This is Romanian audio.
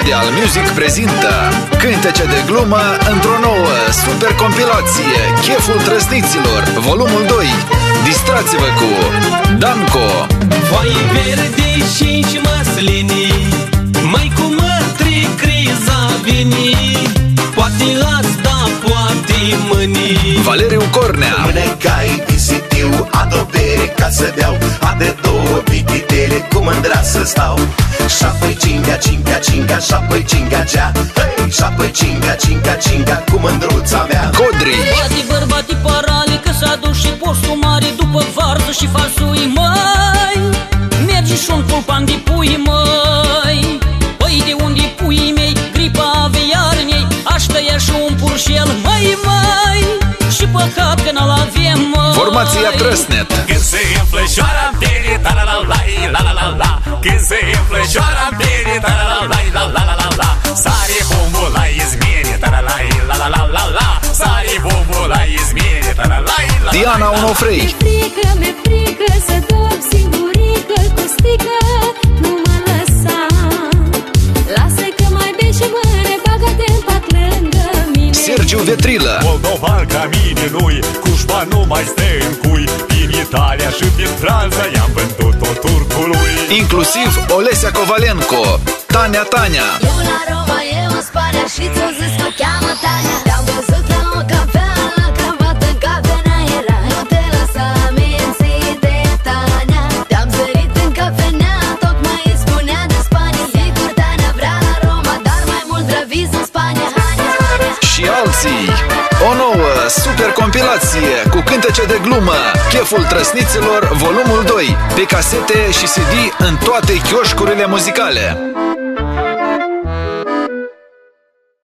Remedial Music prezintă cântece de glumă într-o nouă super compilație, Cheful Trăsniților, volumul 2. Distrați-vă cu Danco. Foaie verde și măslinii, mai cu mătri criza vini, poate azi, da, poate mâini. Valeriu Cornea. Mânecai pisitiu, adu bere ca să beau, ade două pititele, cu mândra să stau. Și-apoi cinga, cinga, cinga, și-apoi cinga cea, hei, și-apoi cinga, cinga, cinga, cu mândruța mea. Codri. Poate bărbatii parale că s-a dus și postul mare după varză și falsui, măi. Mergi și un pulpan de pui, măi. Păi de unde puii mei, gripa aviarnei, aș tăia și un purșel, măi, măi. Și păcat că n-l avem, măi. Formația Crăsnet. Când se înflășoară în piele, ta-la-la-la, la-la-la-la. Când se înflășoară în piele, ta-la-la-la, la-la-la-la. Sare bombul la izmire, ta-la-la, la-la-la-la. Sare bombul la izmire, ta-la-la, la-la-la. Diana Onofrei. Mi-e frică să dorm singurică cu stică, nu mă lăsa. Lasă că mai bei și mâine, bagă-te în pat lângă mine. Sergiu Vetrilă. Moldovan ca mine nu-i, cușba nu mai stă în cui. Din Italia și din Franța i-am vândut-o turcului. Inclusiv Olesia Kovalenko, Tania Tania. Eu la Roma, eu în Spania și ți-o zis că cheamă Tania. Te-am văzut la o cafea, la cravat în cafenea era. Nu te lăsa mințite, Tania. Te-am zărit în cafenea, tocmai îi spunea de Spania. Sigur Tania vrea la Roma, dar mai mult vrea vis în Spania. Și alții. O nouă super compilație cu cântece de glumă, Cheful Trăsniților, volumul 2, pe casete și CD în toate chioșcurile muzicale.